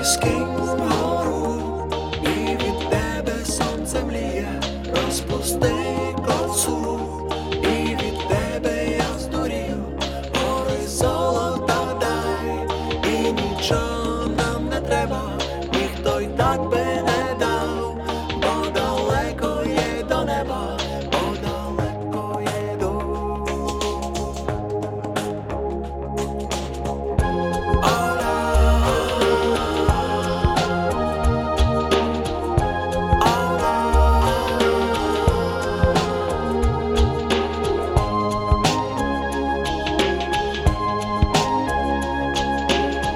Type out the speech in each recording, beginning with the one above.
скинь вгору, і від тебе сонце мліє, розпусти косу, і від тебе я здурів, гори золота дай, і нічого нам не треба, ніхто й так би не дав, бо далеко є до неба, бо далеко є до.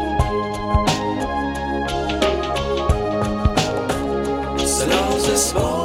Сльози свої